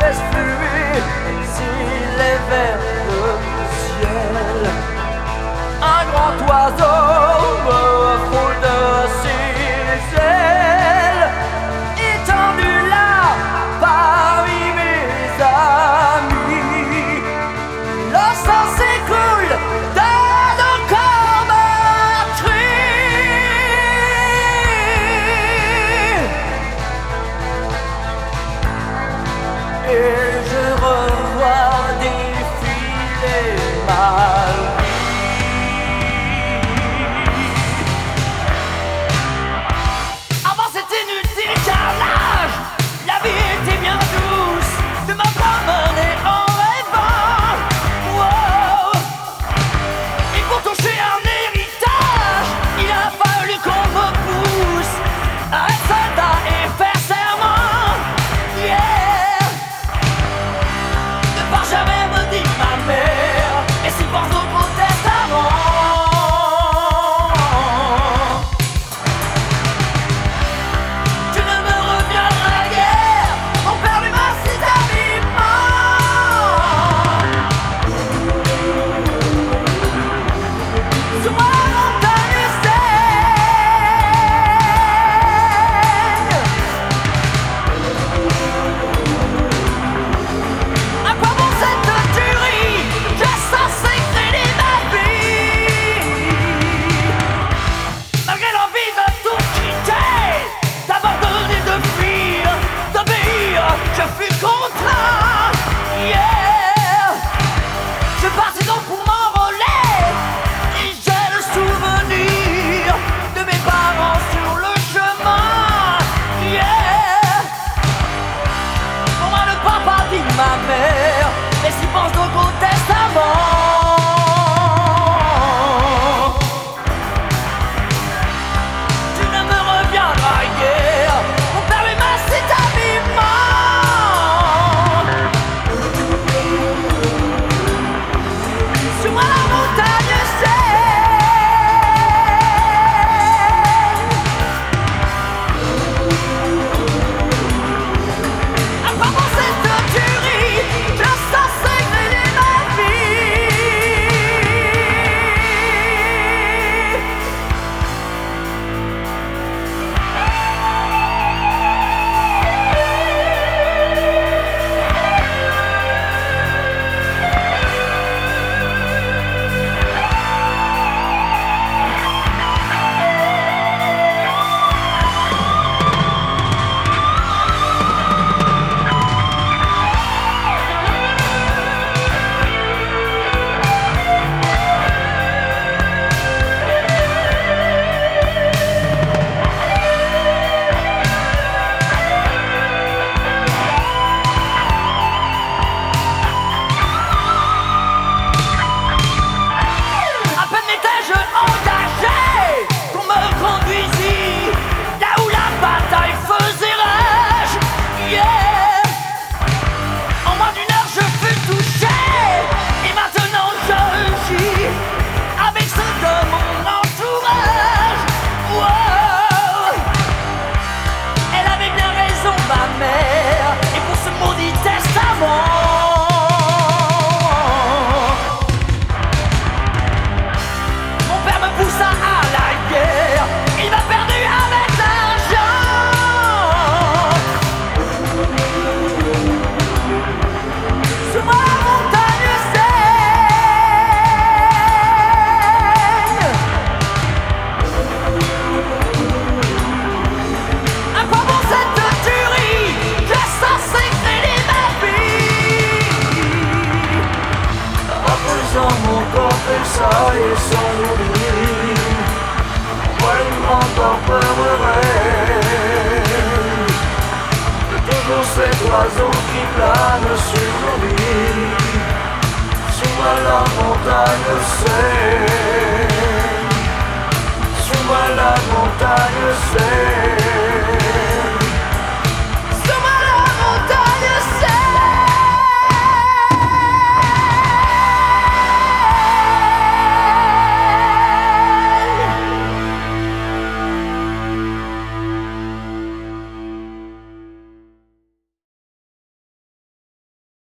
laisse fluer s'il est vers le ciel. Un grand oiseau me frôle de ses ailes, étendu là parmi mes amis. L'océan s'écoule dans nos corps meurtris, et je revois défiler ma ma mère, et s'y pense donc au testament. Tu ne me reviendras guère, mon père lui m'a si vivement. Sur moi la montagne et son oubli, moi il m'emporterait de toujours cet oiseau qui plane sur nos vies, sur la montagne c'est